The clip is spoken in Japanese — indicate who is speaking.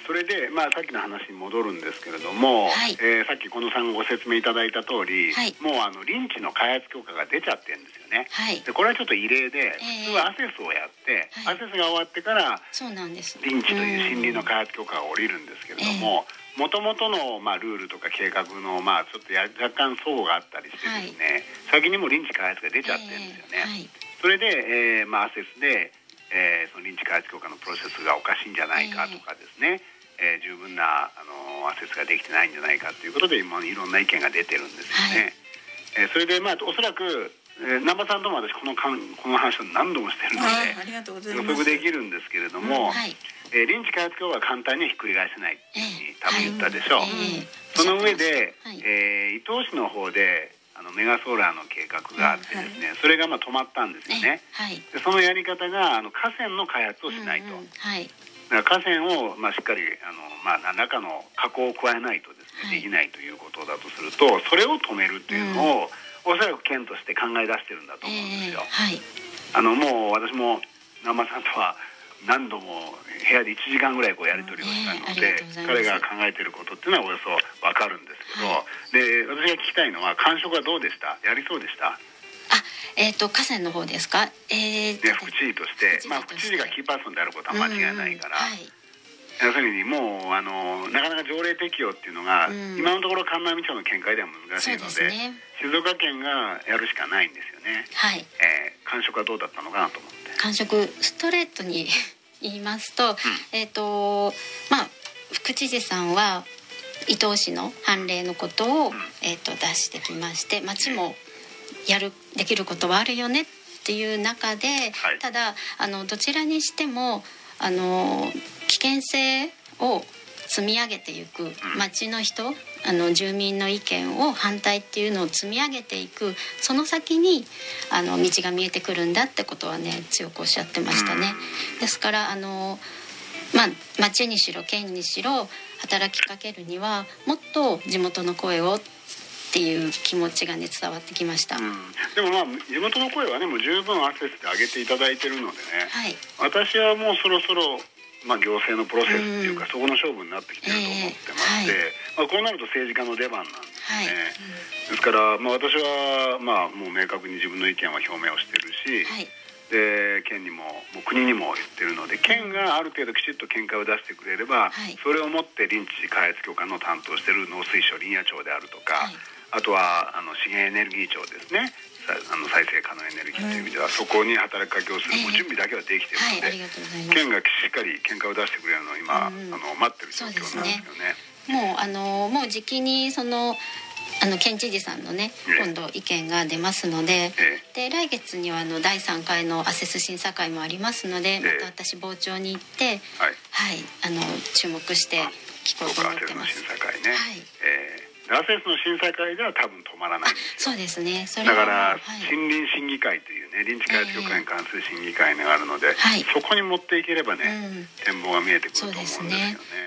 Speaker 1: それで、さっきの話に戻るんですけれども、
Speaker 2: はい、
Speaker 1: さっき近藤さんがご説明いただいた通り、
Speaker 2: はい、
Speaker 1: もう林地の開発許可が出ちゃってるんですよね。
Speaker 2: はい、
Speaker 1: でこれはちょっと異例で、普通はアセスをやって、アセスが終わってから
Speaker 2: そうなんです。
Speaker 1: 林地という森林の開発許可が下りるんですけれども、もともとのルールとか計画のちょっと若干齟齬があったりしてですね、先にも林地開発が出ちゃってるんですよね。それで、アセスで、その林地開発許可のプロセスがおかしいんじゃないかとかですね、十分なアセスができてないんじゃないかということで今いろんな意見が出てるんですよね。それでおそらく南波さんとも私この話を何度もしてるので予測できるんですけれども、林地開発許可は簡単にはひっくり返せないっていうふうに多分言ったでしょう。その上で、伊東市の方でメガソーラーの計画があってですね、それが止まったんですよね。でそのやり方が河川の開発をしないと、だから河川をしっかり何らかの加工を加えないとですね、できないということだとすると、それを止めるというのを、おそらく県として考え出してるんだと思うんですよ。もう私も南波さんとは何度も部屋で1時間ぐらいやり取りをしたので、彼が考えていることっていうのはおよそ分かるんですけど、で私が聞きたいのは感触はどうでした？やりそうでした？
Speaker 2: 河川の方ですか？
Speaker 1: 副知事として、副知事がキーパーソンであることは間違いないから、要するにもうなかなか条例適用っていうのが、今のところ関南道の見解では難しいので、静岡県がやるしかないんですよね。感触はどうだったのかなと思って。
Speaker 2: 感触ストレートに言いますと、副知事さんは伊東市の判例のことを、出してきまして、町もできることはあるよねっていう中で、ただどちらにしても危険性を積み上げていく、町の人住民の意見を反対っていうのを積み上げていく、その先に道が見えてくるんだってことはね、強くおっしゃってましたね。ですから町にしろ県にしろ働きかけるにはもっと地元の声をっていう気持ちがね伝わってきました。
Speaker 1: でも地元の声はねもう十分アクセスで上げていただいているのでね、私はもうそろそろ行政のプロセスっていうか、そこの勝負になってきてると思ってまして、こうなると政治家の出番なんですね。ですから、私はもう明確に自分の意見は表明をしてるし、で県にも国にも言ってるので、県がある程度きちっと見解を出してくれれば、それをもって林地開発許可の担当している農水省林野庁であるとか、あとは資源エネルギー庁ですね、再生可能エネルギーという意味では、そこに働きかけをする準備だけはできているので、県がしっかり見解を出してくれるのを今、待ってる状況なんですよね。
Speaker 2: もうじきに県知事さんのね、今度意見が出ますので、で来月には第3回のアセス審査会もありますので、また私傍聴に行って、注目して聞こうと思ってます。
Speaker 1: アセスの審査会では多分止まらないんですよ。
Speaker 2: そうですね。
Speaker 1: だから森林審議会というね、林地開発許可に関する審議会があるので、そこに持っていければね、展望が見えてくると思うんですよね。